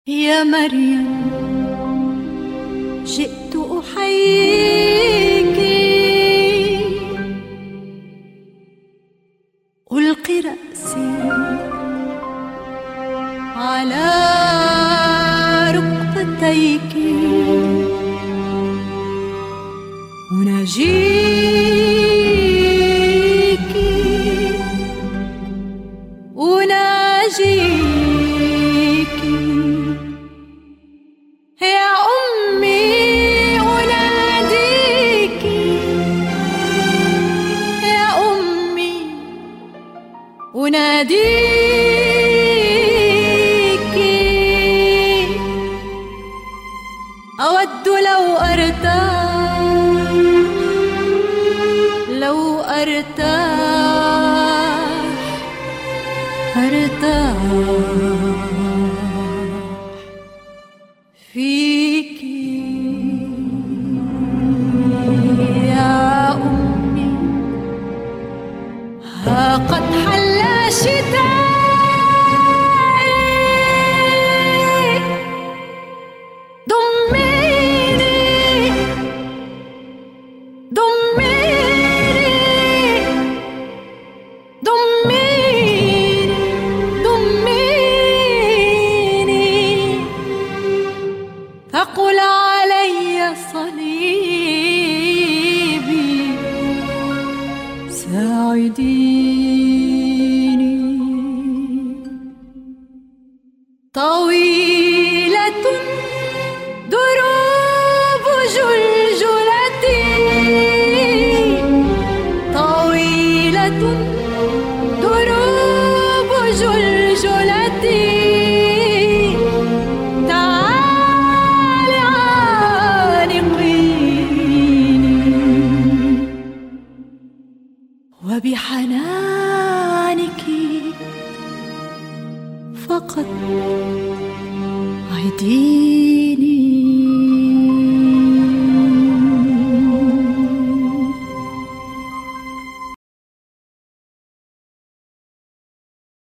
يا مريم جئت أحييك، ألقي رأسي على ركبتيك، أناجيك أناجيك يا أمي، أناديك يا أمي، أناديك. أود لو أرتاح، لو أرتاح، أرتاح فيك يا أمي. ها قد حل شتائي، ضميني ضميني ضميني ضميني، ثقل علي صليبي، ساعديني. طويلة دروب جلجلتي، طويلة دروب جلجلتي، تعالي عانقيني، وبحنانك فقط عديني.